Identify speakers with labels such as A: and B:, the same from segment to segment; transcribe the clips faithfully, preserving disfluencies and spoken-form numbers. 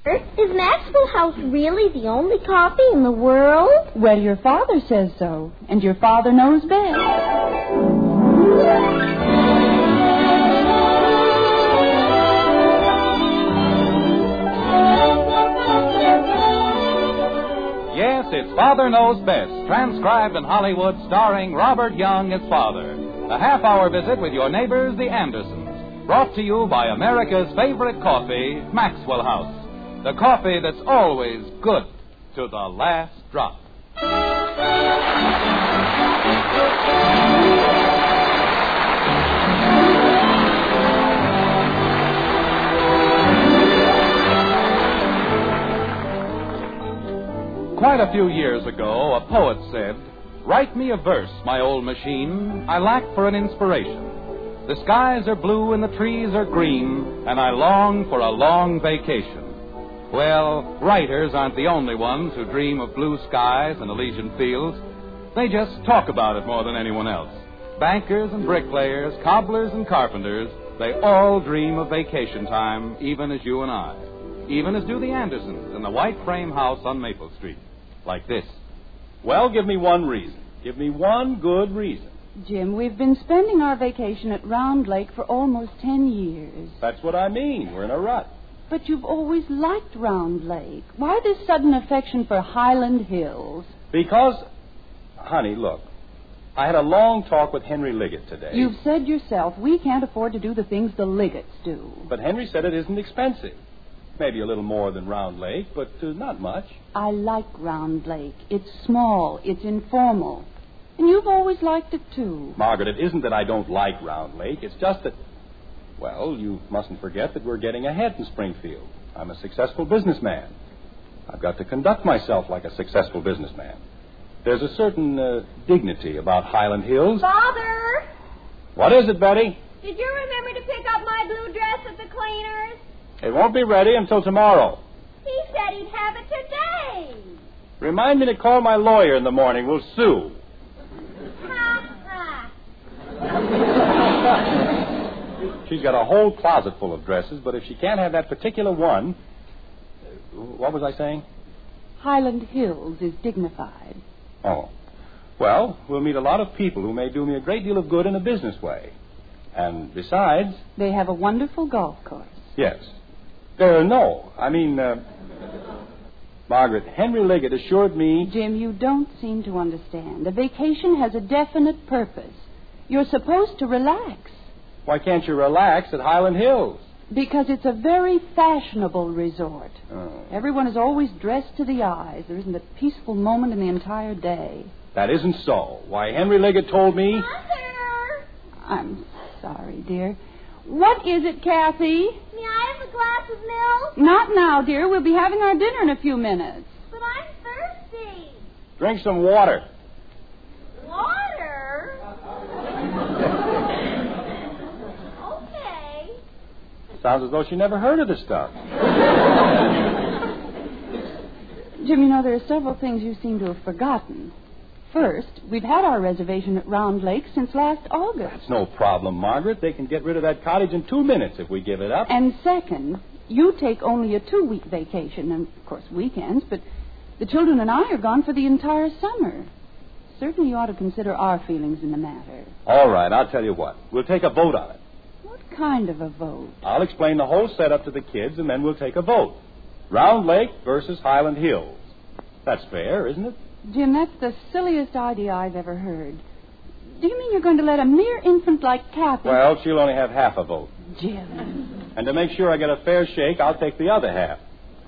A: Is Maxwell House really the only coffee in the world?
B: Well, your father says so, and your father knows best.
C: Yes, it's Father Knows Best, transcribed in Hollywood, starring Robert Young as father. A half-hour visit with your neighbors, the Andersons, brought to you by America's favorite coffee, Maxwell House. The coffee that's always good to the last drop. Quite a few years ago, a poet said, "Write me a verse, my old machine. I lack for an inspiration. The skies are blue and the trees are green, and I long for a long vacation." Well, writers aren't the only ones who dream of blue skies and Elysian fields. They just talk about it more than anyone else. Bankers and bricklayers, cobblers and carpenters, they all dream of vacation time, even as you and I. Even as do the Andersons in the white frame house on Maple Street. Like this.
D: Well, give me one reason. Give me one good reason.
B: Jim, we've been spending our vacation at Round Lake for almost ten years.
D: That's what I mean. We're in a rut.
B: But you've always liked Round Lake. Why this sudden affection for Highland Hills?
D: Because, honey, look, I had a long talk with Henry Liggett today.
B: You've said yourself we can't afford to do the things the Liggets do.
D: But Henry said it isn't expensive. Maybe a little more than Round Lake, but uh, not much.
B: I like Round Lake. It's small. It's informal. And you've always liked it, too.
D: Margaret, it isn't that I don't like Round Lake. It's just that, well, you mustn't forget that we're getting ahead in Springfield. I'm a successful businessman. I've got to conduct myself like a successful businessman. There's a certain uh, dignity about Highland Hills.
A: Father!
D: What is it, Betty?
A: Did you remember to pick up my blue dress at the cleaners?
D: It won't be ready until tomorrow.
A: He said he'd have it today.
D: Remind me to call my lawyer in the morning. We'll sue.
A: Ha ha.
D: She's got a whole closet full of dresses, but if she can't have that particular one... What was I saying?
B: Highland Hills is dignified.
D: Oh. Well, we'll meet a lot of people who may do me a great deal of good in a business way. And besides...
B: They have a wonderful golf course.
D: Yes. Uh, no, I mean... Uh, Margaret, Henry Liggett assured me...
B: Jim, you don't seem to understand. A vacation has a definite purpose. You're supposed to relax.
D: Why can't you relax at Highland Hills?
B: Because it's a very fashionable resort.
D: Oh.
B: Everyone is always dressed to the eyes. There isn't a peaceful moment in the entire day.
D: That isn't so. Why, Henry Liggett told me...
A: Mother!
B: I'm sorry, dear. What is it, Kathy?
A: May I have a glass of milk?
B: Not now, dear. We'll be having our dinner in a few minutes.
A: But I'm thirsty.
D: Drink some water.
A: Water? Okay.
D: Sounds as though she never heard of this stuff.
B: Jim, you know, there are several things you seem to have forgotten. First, we've had our reservation at Round Lake since last August.
D: That's no problem, Margaret. They can get rid of that cottage in two minutes if we give it up.
B: And second, you take only a two-week vacation, and, of course, weekends, but the children and I are gone for the entire summer. Certainly you ought to consider our feelings in the matter.
D: All right, I'll tell you what. We'll take a vote on it.
B: What kind of a vote?
D: I'll explain the whole setup to the kids, and then we'll take a vote. Round Lake versus Highland Hills. That's fair, isn't it?
B: Jim, that's the silliest idea I've ever heard. Do you mean you're going to let a mere infant like Kathy...
D: Well, she'll only have half a vote.
B: Jim.
D: And to make sure I get a fair shake, I'll take the other half.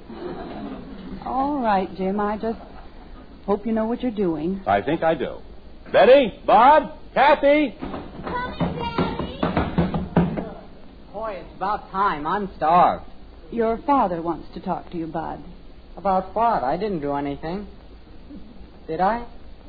B: All right, Jim. I just hope you know what you're doing.
D: I think I do. Betty, Bob, Kathy.
A: Coming, Daddy.
E: Boy, it's about time. I'm starved.
B: Your father wants to talk to you, Bud.
E: About what? I didn't do anything. Did I?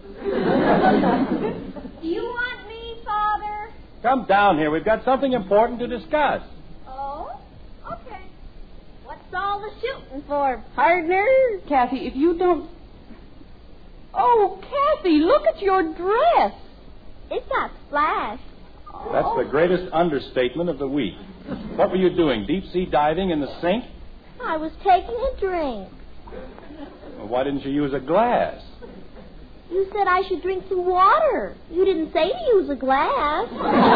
A: Do you want me, Father?
D: Come down here. We've got something important to discuss.
A: Oh? Okay. What's all the shooting for, partner?
B: Kathy, if you don't... Oh, Kathy, look at your dress.
A: It's got splash.
D: That's the greatest understatement of the week. What were you doing, deep-sea diving in the sink?
A: I was taking a drink.
D: Well, why didn't you use a glass?
A: You said I should drink some water. You didn't say to use a glass.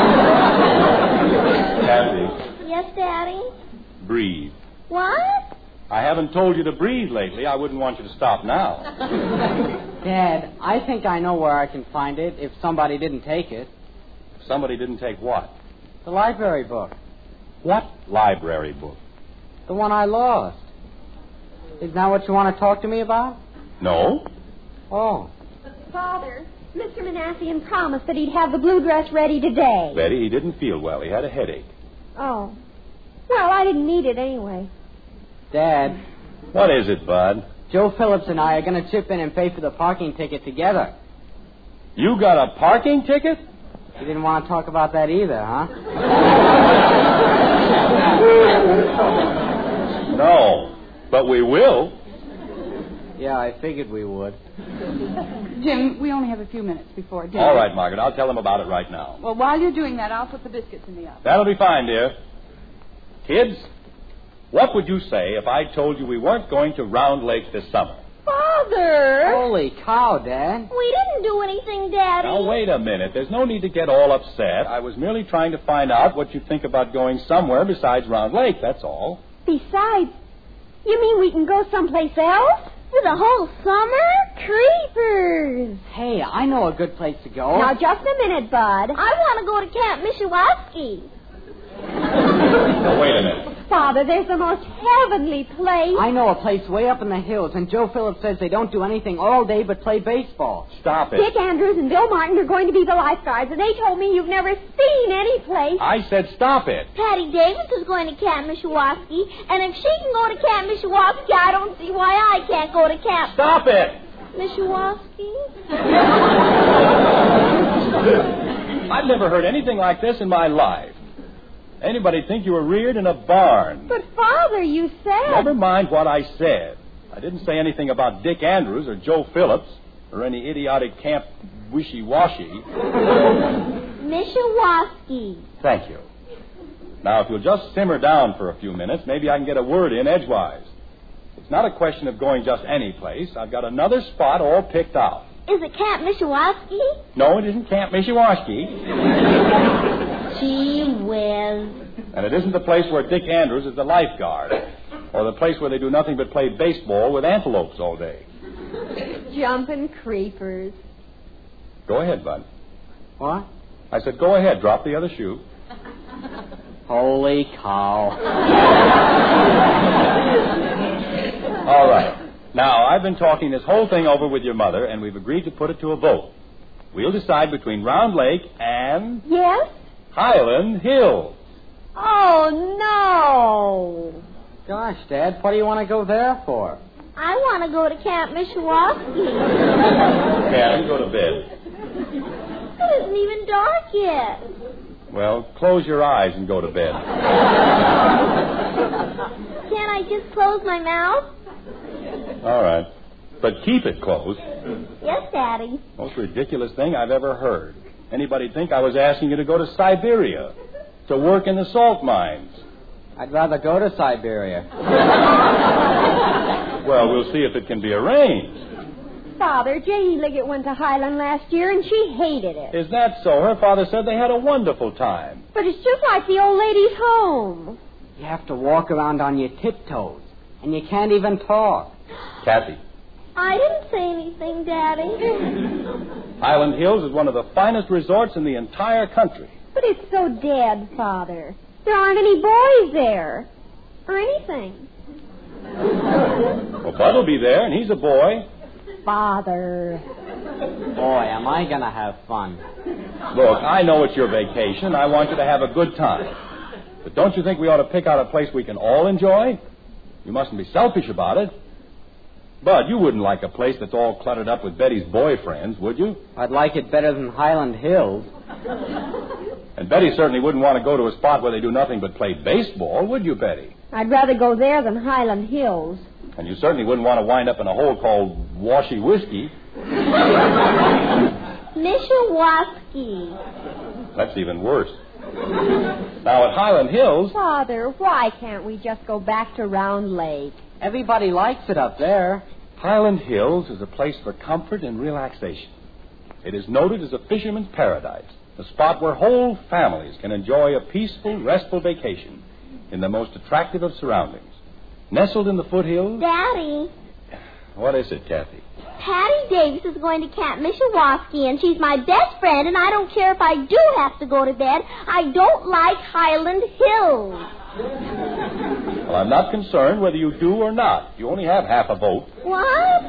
D: Kathy.
A: Yes, Daddy?
D: Breathe.
A: What?
D: I haven't told you to breathe lately. I wouldn't want you to stop now.
E: Dad, I think I know where I can find it if somebody didn't take it.
D: Somebody didn't take what?
E: The library book.
D: What library book?
E: The one I lost. Isn't that what you want to talk to me about?
D: No.
E: Oh.
A: Father, Mister Manassian promised that he'd have the blue dress ready today.
D: Betty, he didn't feel well. He had a headache.
A: Oh. Well, I didn't need it anyway.
E: Dad.
D: What is it, Bud?
E: Joe Phillips and I are going to chip in and pay for the parking ticket together.
D: You got a parking ticket?
E: You didn't want to talk about that either, huh?
D: No, but we will.
E: Yeah, I figured we would.
B: Jim, we only have a few minutes before dinner.
D: All right, Margaret, I'll tell them about it right now.
B: Well, while you're doing that, I'll put the biscuits in the oven.
D: That'll be fine, dear. Kids, what would you say if I told you we weren't going to Round Lake this summer?
A: Father!
E: Holy cow, Dad.
A: We didn't do anything, Daddy.
D: Now, wait a minute. There's no need to get all upset. I was merely trying to find out what you think about going somewhere besides Round Lake, that's all.
A: Besides, you mean we can go someplace else? For the whole summer? Creepers!
E: Hey, I know a good place to go.
A: Now, just a minute, Bud. I want to go to Camp Mishiwaski.
D: Now, wait a minute.
A: Father, there's the most heavenly place.
E: I know a place way up in the hills, and Joe Phillips says they don't do anything all day but play baseball.
D: Stop it.
A: Dick Andrews and Bill Martin are going to be the lifeguards, and they told me you've never seen any place.
D: I said stop it.
A: Patty Davis is going to Camp Mishiwaski, and if she can go to Camp Mishiwaski, I don't see why I can't go to Camp
D: Stop it.
A: Mishiwaski.
D: I've never heard anything like this in my life. Anybody think you were reared in a barn?
A: But, Father, you said...
D: Never mind what I said. I didn't say anything about Dick Andrews or Joe Phillips or any idiotic Camp Wishy-Washy.
A: Mishiwaski.
D: Thank you. Now, if you'll just simmer down for a few minutes, maybe I can get a word in edgewise. It's not a question of going just any place. I've got another spot all picked out.
A: Is it Camp Mishiwaski?
D: No, it isn't Camp Mishiwaski.
A: Gee whiz.
D: And it isn't the place where Dick Andrews is the lifeguard, or the place where they do nothing but play baseball with antelopes all day.
A: Jumping creepers.
D: Go ahead, Bud.
E: What?
D: I said, go ahead, drop the other shoe.
E: Holy cow.
D: All right. Now, I've been talking this whole thing over with your mother, and we've agreed to put it to a vote. We'll decide between Round Lake and...
A: Yes?
D: Highland Hills.
A: Oh, no.
E: Gosh, Dad, what do you want to go there for?
A: I want to go to Camp Mishiwaski.
D: Karen, go to bed.
A: It isn't even dark yet.
D: Well, close your eyes and go to bed.
A: Can't I just close my mouth?
D: All right. But keep it closed.
A: Yes, Daddy.
D: Most ridiculous thing I've ever heard. Anybody'd think I was asking you to go to Siberia to work in the salt mines.
E: I'd rather go to Siberia.
D: Well, we'll see if it can be arranged.
A: Father, Janie Liggett went to Highland last year, and she hated it.
D: Is that so? Her father said they had a wonderful time.
A: But it's just like the old lady's home.
E: You have to walk around on your tiptoes, and you can't even talk.
D: Kathy.
A: I didn't say anything, Daddy.
D: Highland Hills is one of the finest resorts in the entire country.
A: But it's so dead, Father. There aren't any boys there. Or anything.
D: Well, Bud will be there, and he's a boy.
A: Father.
E: Boy, am I going to have fun.
D: Look, I know it's your vacation. I want you to have a good time. But don't you think we ought to pick out a place we can all enjoy? You mustn't be selfish about it. Bud, you wouldn't like a place that's all cluttered up with Betty's boyfriends, would you?
E: I'd like it better than Highland Hills.
D: And Betty certainly wouldn't want to go to a spot where they do nothing but play baseball, would you, Betty?
A: I'd rather go there than Highland Hills.
D: And you certainly wouldn't want to wind up in a hole called Washy Whiskey.
A: Mishiwaski.
D: That's even worse. Now, at Highland Hills...
A: Father, why can't we just go back to Round Lake?
E: Everybody likes it up there.
D: Highland Hills is a place for comfort and relaxation. It is noted as a fisherman's paradise, a spot where whole families can enjoy a peaceful, restful vacation in the most attractive of surroundings. Nestled in the foothills...
A: Daddy.
D: What is it, Kathy?
A: Patty Davis is going to Camp Mishawasky, and she's my best friend, and I don't care if I do have to go to bed. I don't like Highland Hills.
D: Well, I'm not concerned whether you do or not. You only have half a vote.
A: What?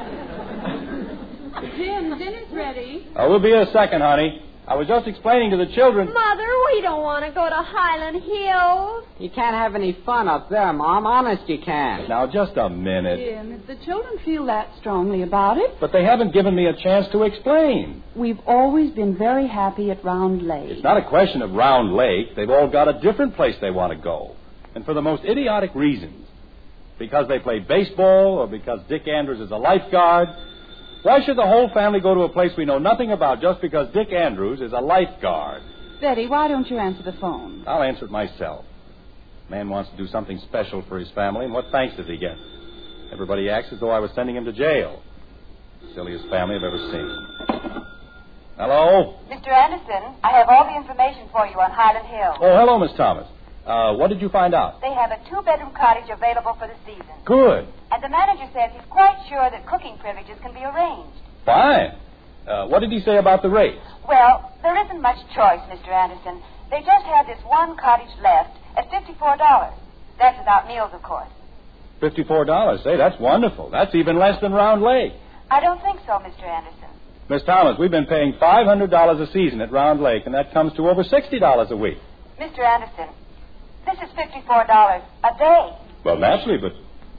B: Jim, dinner's ready.
D: Uh, we'll be a second, honey. I was just explaining to the children...
A: Mother, we don't want to go to Highland Hills.
E: You can't have any fun up there, Mom. Honest, you can't.
D: Now, just a minute.
B: Jim, if the children feel that strongly about it...
D: But they haven't given me a chance to explain.
B: We've always been very happy at Round Lake.
D: It's not a question of Round Lake. They've all got a different place they want to go. And for the most idiotic reasons. Because they play baseball or because Dick Andrews is a lifeguard. Why should the whole family go to a place we know nothing about just because Dick Andrews is a lifeguard?
B: Betty, why don't you answer the phone?
D: I'll answer it myself. Man wants to do something special for his family, and what thanks does he get? Everybody acts as though I was sending him to jail. Silliest family I've ever seen. Hello?
F: Mister Anderson, I have all the information for you on Highland Hills.
D: Oh, hello, Miss Thomas. Uh, what did you find out?
F: They have a two-bedroom cottage available for the season.
D: Good.
F: And the manager says he's quite sure that cooking privileges can be arranged.
D: Fine. Uh, what did he say about the rates?
F: Well, there isn't much choice, Mister Anderson. They just had this one cottage left at fifty-four dollars. That's without meals, of course.
D: fifty-four dollars. Say, that's wonderful. That's even less than Round Lake.
F: I don't think so, Mister Anderson.
D: Miss Thomas, we've been paying five hundred dollars a season at Round Lake, and that comes to over sixty dollars a week.
F: Mister Anderson, this is fifty-four dollars a day.
D: Well, naturally, but...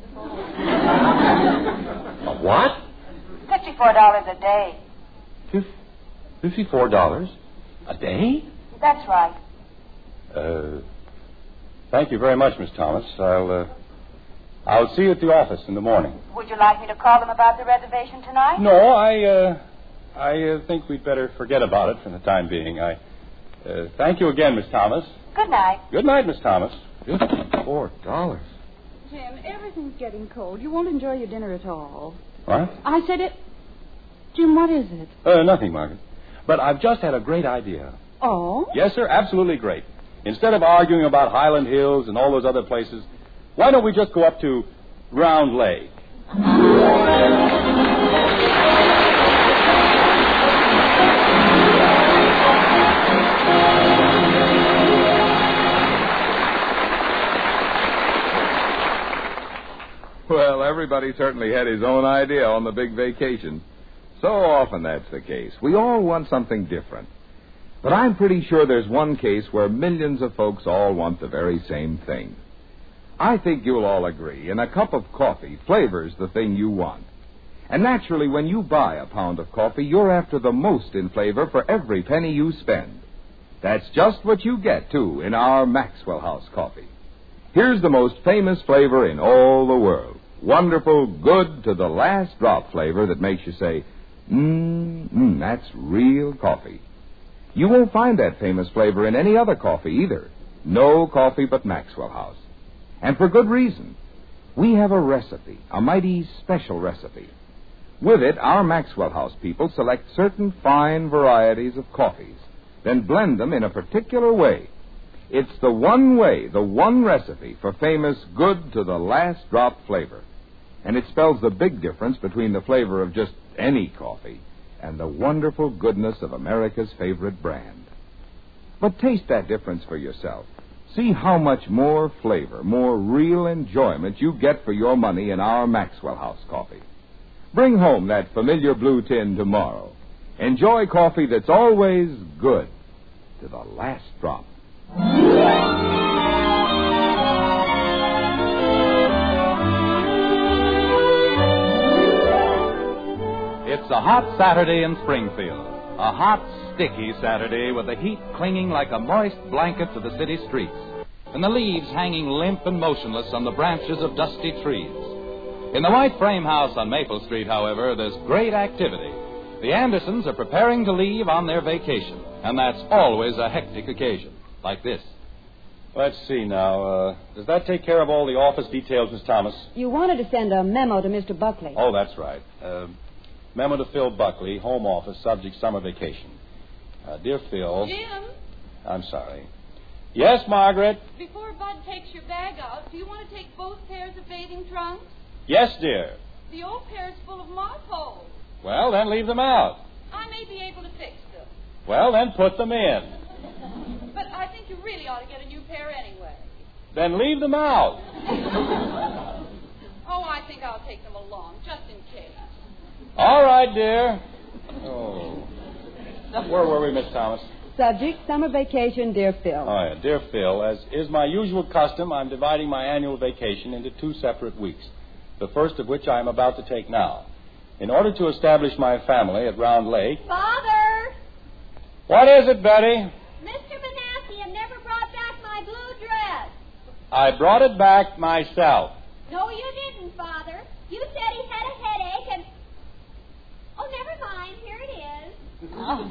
D: A what?
F: fifty-four dollars a day.
D: fifty-four dollars a day?
F: That's right.
D: Uh, thank you very much, Miss Thomas. I'll, uh, I'll see you at the office in the morning.
F: Would you like me to call them about the reservation tonight?
D: No, I, uh, I uh, think we'd better forget about it for the time being. I, uh, thank you again, Miss Thomas.
F: Good night.
D: Good night, Miss Thomas. fifty-four dollars.
B: Jim, everything's getting cold. You won't enjoy your dinner at all.
D: What?
B: I said it... Jim, what is it?
D: Uh, nothing, Margaret. But I've just had a great idea.
B: Oh?
D: Yes, sir, absolutely great. Instead of arguing about Highland Hills and all those other places, why don't we just go up to Round Lake?
G: Well, everybody certainly had his own idea on the big vacation. So often that's the case. We all want something different. But I'm pretty sure there's one case where millions of folks all want the very same thing. I think you'll all agree, in a cup of coffee, flavor's the thing you want. And naturally, when you buy a pound of coffee, you're after the most in flavor for every penny you spend. That's just what you get, too, in our Maxwell House coffee. Here's the most famous flavor in all the world. Wonderful, good, to the last drop flavor that makes you say, mmm, mm, that's real coffee. You won't find that famous flavor in any other coffee either. No coffee but Maxwell House. And for good reason. We have a recipe, a mighty special recipe. With it, our Maxwell House people select certain fine varieties of coffees, then blend them in a particular way. It's the one way, the one recipe for famous good to the last drop flavor. And it spells the big difference between the flavor of just any coffee and the wonderful goodness of America's favorite brand. But taste that difference for yourself. See how much more flavor, more real enjoyment you get for your money in our Maxwell House coffee. Bring home that familiar blue tin tomorrow. Enjoy coffee that's always good to the last drop.
C: It's a hot Saturday in Springfield. A hot, sticky Saturday with the heat clinging like a moist blanket to the city streets, and the leaves hanging limp and motionless on the branches of dusty trees. In the white frame house on Maple Street, however, there's great activity. The Andersons are preparing to leave on their vacation, and that's always a hectic occasion. like this.
D: Let's see now. Uh, does that take care of all the office details, Miss Thomas?
H: You wanted to send a memo to Mister Buckley.
D: Oh, that's right. Uh, memo to Phil Buckley, home office, subject summer vacation. Uh, dear Phil.
I: Jim?
D: I'm sorry. Yes, Margaret?
I: Before Bud takes your bag out, do you want to take both pairs of bathing trunks?
D: Yes, dear.
I: The old pair is full of moth holes.
D: Well, then leave them out.
I: I may be able to fix them.
D: Well, then put them in.
I: But I think you really ought to get a new pair anyway.
D: Then leave them out.
I: Oh, I think I'll take them along, just in case.
D: All right, dear. Oh. Where were we, Miss Thomas?
H: Subject, summer vacation, dear Phil.
D: Oh, yeah. Dear Phil, as is my usual custom, I'm dividing my annual vacation into two separate weeks, the first of which I am about to take now. In order to establish my family at Round Lake...
A: Father!
D: What is it, Betty?
A: Mister Manasseh never brought back my blue dress.
D: I brought it back myself.
A: No, you didn't, Father. You said he had a headache and... Oh, never mind. Here it is.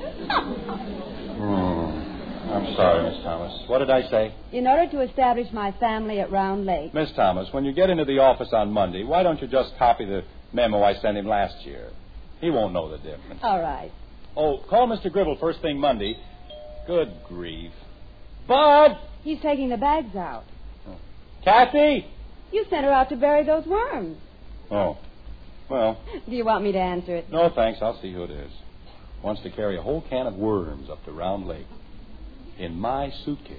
D: Hmm. I'm sorry, Miss Thomas. What did I say?
H: In order to establish my family at Round Lake.
D: Miss Thomas, when you get into the office on Monday, why don't you just copy the memo I sent him last year? He won't know the difference.
H: All right.
D: Oh, call Mister Gribble first thing Monday. Good grief. Bud!
H: He's taking the bags out.
D: Oh. Kathy!
H: You sent her out to bury those worms.
D: Oh. Well.
H: Do you want me to answer it?
D: No, thanks. I'll see who it is. Wants to carry a whole can of worms up to Round Lake. In my suitcase.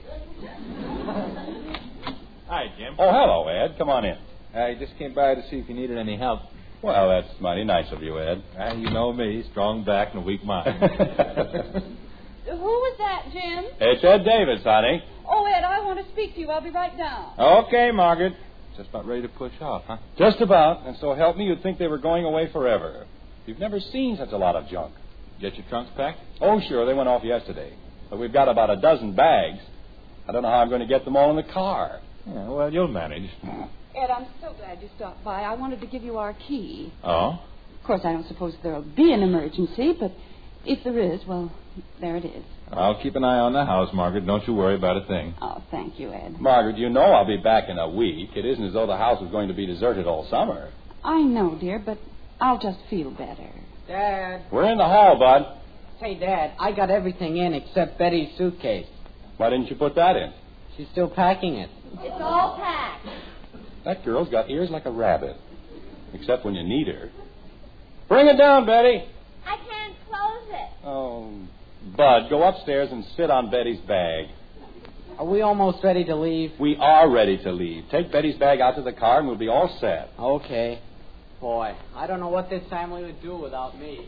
J: Hi, Jim.
D: Oh, hello, Ed. Come on in.
J: I just came by to see if you needed any help.
D: Well, that's mighty nice of you, Ed.
J: Uh, you know me, strong back and a weak mind.
I: Who was that, Jim?
D: It's Ed Davis, honey.
I: Oh, Ed, I want to speak to you. I'll be right down.
D: Okay, Margaret.
J: Just about ready to push off, huh?
D: Just about. And so help me, you'd think they were going away forever. You've never seen such a lot of junk.
J: Get your trunks packed?
D: Oh, sure. They went off yesterday. But we've got about a dozen bags. I don't know how I'm going to get them all in the car.
J: Yeah, well, you'll manage.
B: Ed, I'm so glad you stopped by. I wanted to give you our key.
J: Oh?
B: Of course, I don't suppose there'll be an emergency, but if there is, well, there it is.
J: I'll keep an eye on the house, Margaret. Don't you worry about a thing.
B: Oh, thank you, Ed.
D: Margaret, you know I'll be back in a week. It isn't as though the house is going to be deserted all summer.
B: I know, dear, but I'll just feel better.
E: Dad.
D: We're in the hall, Bud.
E: Hey, Dad, I got everything in except Betty's suitcase.
D: Why didn't you put that in?
E: She's still packing it.
A: It's all packed.
D: That girl's got ears like a rabbit. Except when you need her. Bring it down, Betty.
A: I can't close it.
D: Oh, Bud, go upstairs and sit on Betty's bag.
E: Are we almost ready to leave?
D: We are ready to leave. Take Betty's bag out to the car and we'll be all set.
E: Okay. Boy, I don't know what this family would do without me.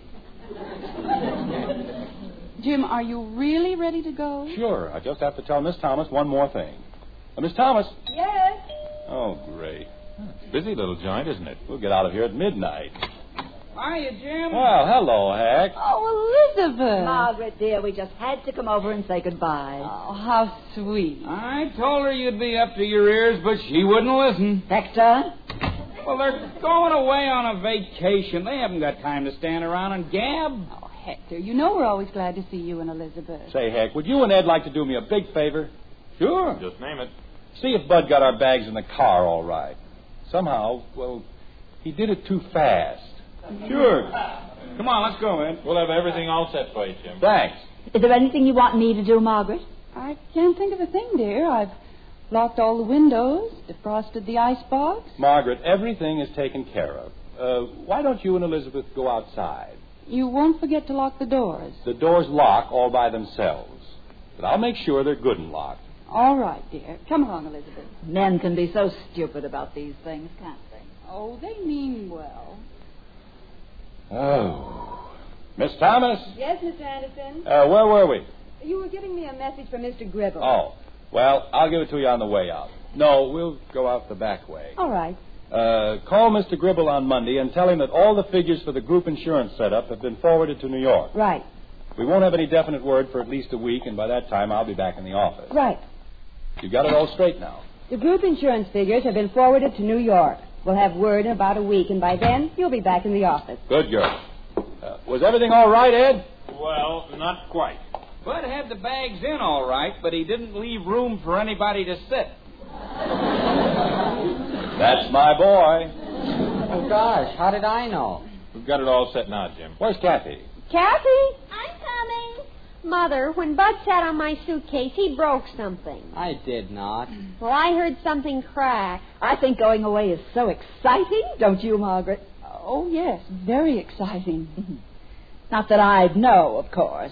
B: Jim, are you really ready to go?
D: Sure. I just have to tell Miss Thomas one more thing. Uh, Miss Thomas.
I: Yes?
D: Oh, great.
J: It's a busy little joint, isn't it?
D: We'll get out of here at midnight.
E: Hiya, Jim.
D: Well, hello, Hack.
B: Oh, Elizabeth.
K: Margaret, dear, we just had to come over and say goodbye.
B: Oh, how sweet.
L: I told her you'd be up to your ears, but she wouldn't listen.
K: Hector?
L: Well, they're going away on a vacation. They haven't got time to stand around and gab.
B: Oh, Hector, you know we're always glad to see you and Elizabeth.
D: Say, Hack, would you and Ed like to do me a big favor?
L: Sure.
J: Just name it.
D: See if Bud got our bags in the car all right. Somehow, well, he did it too fast.
L: Sure. Come on, let's go, Ed.
J: We'll have everything all set for you, Jim.
D: Thanks.
K: Is there anything you want me to do, Margaret?
B: I can't think of a thing, dear. I've locked all the windows, defrosted the icebox.
D: Margaret, everything is taken care of. Uh, why don't you and Elizabeth go outside?
B: You won't forget to lock the doors.
D: The doors lock all by themselves. But I'll make sure they're good and locked.
B: All right, dear. Come along, Elizabeth.
K: Men can be so stupid about these things, can't they?
B: Oh, they mean well.
D: Oh. Miss Thomas?
B: Yes, Mister Anderson?
D: Uh, where were we?
B: You were giving me a message from Mister Gribble.
D: Oh. Well, I'll give it to you on the way out. No, we'll go out the back way.
B: All right.
D: Uh, call Mister Gribble on Monday and tell him that all the figures for the group insurance setup have been forwarded to New York.
B: Right.
D: We won't have any definite word for at least a week, and by that time I'll be back in the office.
B: Right.
D: You got it all straight now?
H: The group insurance figures have been forwarded to New York. We'll have word in about a week, and by then you'll be back in the office.
D: Good girl. Uh, was everything all right, Ed?
L: Well, not quite. Bud had the bags in all right, but he didn't leave room for anybody to sit.
D: That's my boy.
E: Oh, gosh, how did I know?
J: We've got it all set now, Jim.
D: Where's Kathy?
A: Kathy? I'm coming. Mother, when Bud sat on my suitcase, he broke something.
E: I did not.
A: Well, I heard something crack.
K: I think going away is so exciting, don't you, Margaret?
B: Oh, yes, very exciting.
K: Not that I'd know, of course.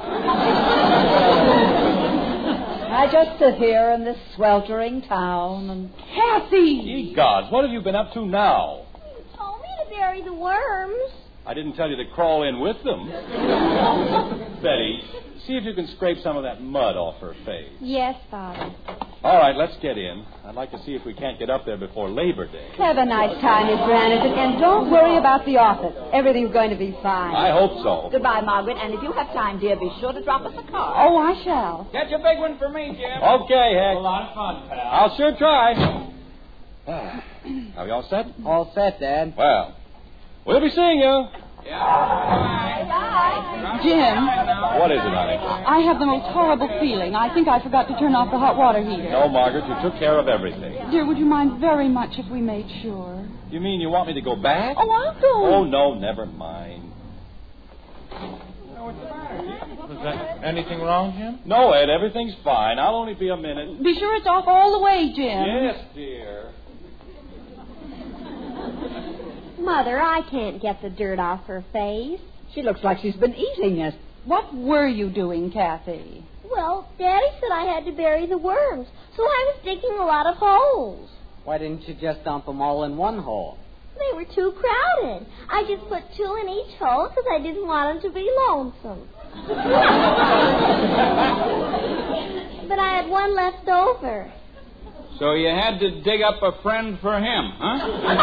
K: I just sit here in this sweltering town and...
B: Kathy!
D: Ye gods, what have you been up to now?
A: You told me to bury the worms.
D: I didn't tell you to crawl in with them. Betty, see if you can scrape some of that mud off her face.
A: Yes, Father.
D: All right, let's get in. I'd like to see if we can't get up there before Labor Day.
H: Have a nice time, Mister Anderson, and don't worry about the office. Everything's going to be fine.
D: I hope so.
K: Goodbye, Margaret, and if you have time, dear, be sure to drop us a card.
B: Oh, I shall.
L: Catch a big one for me, Jim.
D: Okay, Heck.
J: A lot of fun, pal.
D: I'll sure try. Are we all set?
E: All set, Dad.
D: Well, we'll be seeing you.
L: Yeah. Bye.
B: Jim.
D: What is it, honey?
B: I have the most horrible feeling. I think I forgot to turn off the hot water heater.
D: No, Margaret, you took care of everything.
B: Dear, would you mind very much if we made sure?
D: You mean you want me to go back?
B: Oh, I'll go.
D: Oh, no, never mind.
J: Is that anything wrong, Jim?
D: No, Ed, everything's fine. I'll only be a minute.
B: Be sure it's off all the way, Jim.
D: Yes, dear.
A: Mother, I can't get the dirt off her face.
K: She looks like she's been eating it.
B: What were you doing, Kathy?
A: Well, Daddy said I had to bury the worms, so I was digging a lot of holes.
E: Why didn't you just dump them all in one hole?
A: They were too crowded. I just put two in each hole because I didn't want them to be lonesome. But I had one left over.
L: So you had to dig up a friend for him, huh?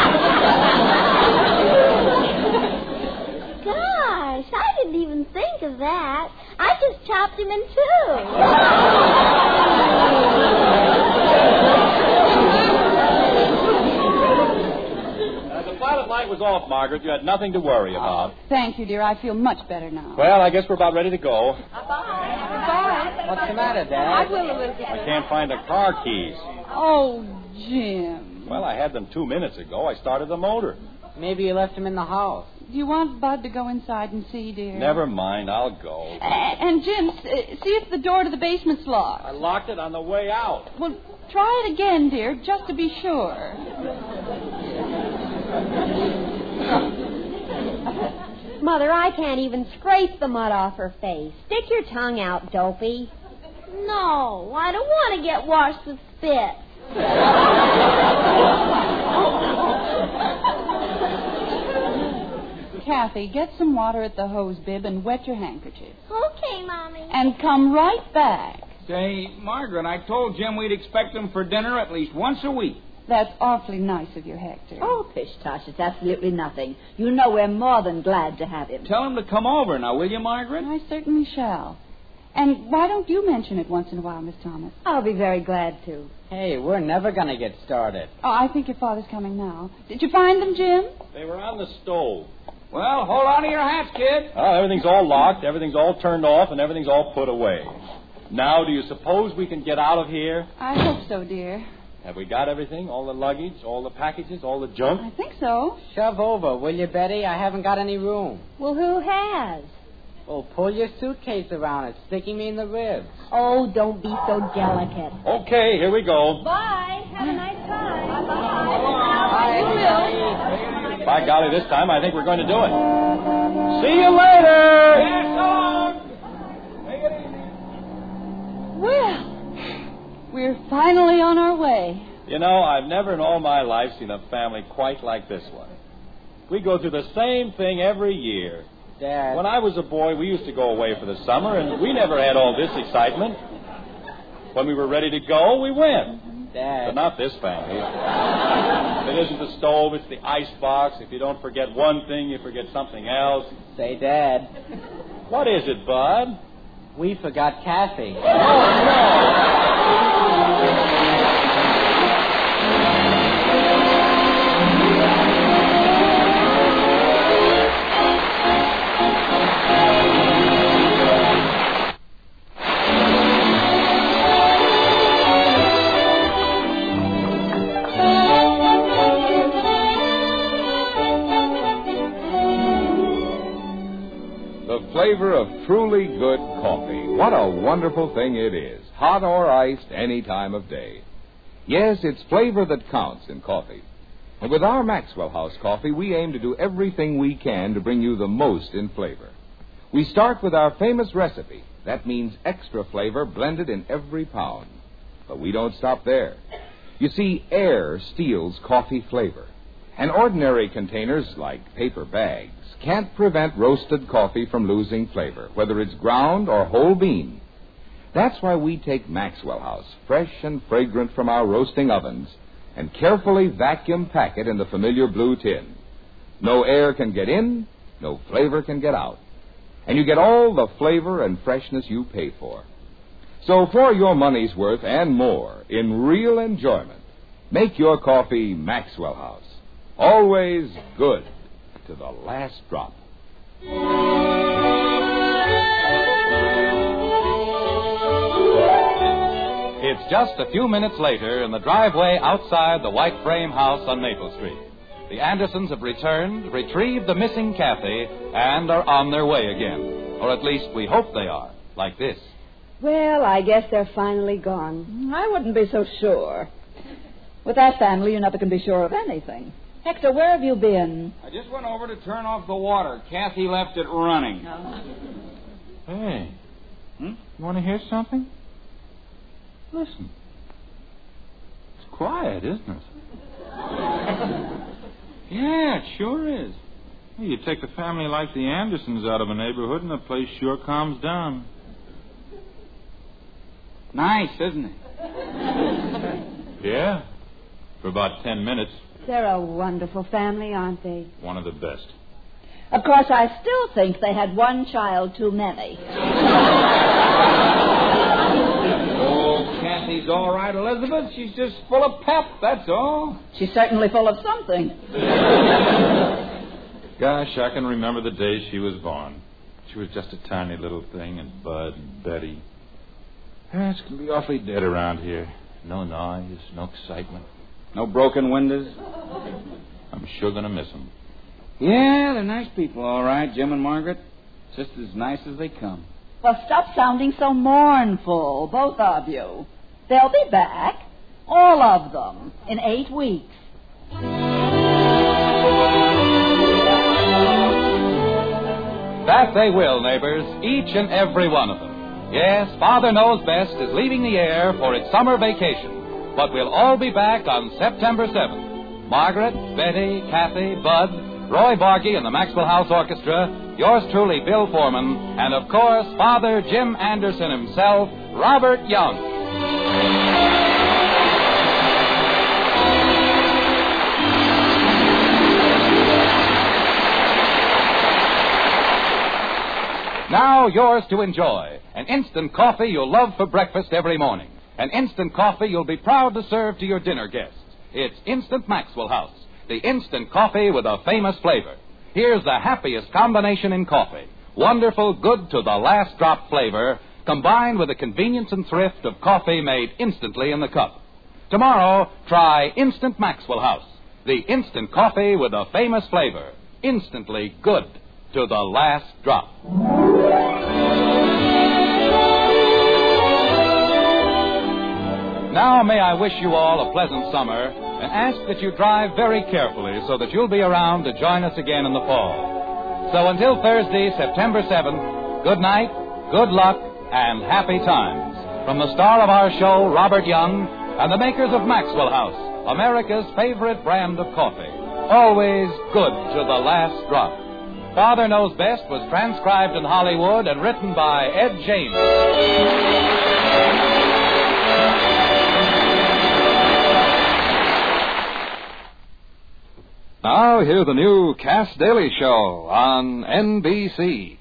A: Gosh, I didn't even think of that. I just chopped him in two.
D: Uh, the pilot light was off, Margaret. You had nothing to worry about.
B: Thank you, dear. I feel much better now.
D: Well, I guess we're about ready to go.
E: What's the matter, Dad?
H: I will, Elizabeth.
D: I can't find the car keys.
B: Oh, Jim.
D: Well, I had them two minutes ago. I started the motor.
E: Maybe you left them in the house.
B: Do you want Bud to go inside and see, dear?
D: Never mind. I'll go.
B: A- and, Jim, s- see if the door to the basement's locked.
D: I locked it on the way out.
B: Well, try it again, dear, just to be sure.
A: Mother, I can't even scrape the mud off her face. Stick your tongue out, dopey. No, I don't want to get washed with spit.
B: Kathy, get some water at the hose bib and wet your handkerchief.
A: Okay, Mommy.
B: And come right back.
L: Say, Margaret, I told Jim we'd expect him for dinner at least once a week.
B: That's awfully nice of you, Hector.
K: Oh, pish tosh, it's absolutely nothing. You know we're more than glad to have him.
L: Tell him to come over now, will you, Margaret?
B: I certainly shall. And why don't you mention it once in a while, Miss Thomas?
H: I'll be very glad to.
E: Hey, we're never going to get started.
B: Oh, I think your father's coming now. Did you find them, Jim?
D: They were on the stove.
L: Well, hold on to your hats, kid.
D: Oh, everything's all locked, everything's all turned off, and everything's all put away. Now, do you suppose we can get out of here?
B: I hope so, dear.
D: Have we got everything? All the luggage, all the packages, all the junk?
B: I think so.
E: Shove over, will you, Betty? I haven't got any room.
A: Well, who has?
E: Oh, pull your suitcase around. It's sticking me in the ribs.
A: Oh, don't be so delicate.
D: Okay, here we go.
A: Bye. Have a nice time.
E: Bye.
D: By golly, this time I think we're going to do it. See you later!
L: Yes, so long. Take it easy.
B: Well, we're finally on our way.
D: You know, I've never in all my life seen a family quite like this one. We go through the same thing every year.
E: Dad.
D: When I was a boy, we used to go away for the summer, and we never had all this excitement. When we were ready to go, we went.
E: Dad.
D: But not this family. It isn't the stove, it's the icebox. If you don't forget one thing, you forget something else.
E: Say, Dad.
D: What is it, Bud?
E: We forgot Kathy.
D: Oh, no!
G: flavor of truly good coffee. What a wonderful thing it is, hot or iced any time of day. Yes, it's flavor that counts in coffee. And with our Maxwell House coffee, we aim to do everything we can to bring you the most in flavor. We start with our famous recipe. That means extra flavor blended in every pound. But we don't stop there. You see, air steals coffee flavor. And ordinary containers, like paper bags, can't prevent roasted coffee from losing flavor, whether it's ground or whole bean. That's why we take Maxwell House, fresh and fragrant from our roasting ovens, and carefully vacuum pack it in the familiar blue tin. No air can get in, no flavor can get out. And you get all the flavor and freshness you pay for. So for your money's worth and more, in real enjoyment, make your coffee Maxwell House. Always good to the last drop.
C: It's just a few minutes later in the driveway outside the white frame house on Maple Street. The Andersons have returned, retrieved the missing Kathy, and are on their way again. Or at least we hope they are, like this.
H: Well, I guess they're finally gone.
K: I wouldn't be so sure. With that family, you never can be sure of anything. Hector, where have you been?
L: I just went over to turn off the water. Kathy left it running.
K: Oh.
J: Hey, hmm? You want to hear something? Listen. It's quiet, isn't it?
L: Yeah, it sure is.
J: Well, you take a family like the Andersons out of a neighborhood and the place sure calms down.
L: Nice, isn't it?
J: Yeah, for about ten minutes.
H: They're a wonderful family, aren't they?
J: One of the best.
K: Of course, I still think they had one child too many.
L: Oh, Kathy's all right, Elizabeth. She's just full of pep, that's all.
K: She's certainly full of something.
J: Gosh, I can remember the day she was born. She was just a tiny little thing, and Bud and Betty. Yeah, it's going to be awfully dead around here. No noise, no excitement.
L: No broken windows?
J: I'm sure going to miss them.
L: Yeah, they're nice people, all right, Jim and Margaret. Just as nice as they come.
K: Well, stop sounding so mournful, both of you. They'll be back, all of them, in eight weeks.
C: That they will, neighbors, each and every one of them. Yes, Father Knows Best is leaving the air for its summer vacation. But we'll all be back on September seventh. Margaret, Betty, Kathy, Bud, Roy Bargy and the Maxwell House Orchestra, yours truly, Bill Foreman, and of course, Father Jim Anderson himself, Robert Young. Now yours to enjoy, an instant coffee you'll love for breakfast every morning. An instant coffee you'll be proud to serve to your dinner guests. It's Instant Maxwell House, the instant coffee with a famous flavor. Here's the happiest combination in coffee. Wonderful, good to the last drop flavor, combined with the convenience and thrift of coffee made instantly in the cup. Tomorrow, try Instant Maxwell House, the instant coffee with a famous flavor. Instantly good to the last drop. Now may I wish you all a pleasant summer and ask that you drive very carefully so that you'll be around to join us again in the fall. So until Thursday, September seventh, good night, good luck, and happy times. From the star of our show, Robert Young, and the makers of Maxwell House, America's favorite brand of coffee. Always good to the last drop. Father Knows Best was transcribed in Hollywood and written by Ed James. Now, here's the new Cass Daly Show on N B C.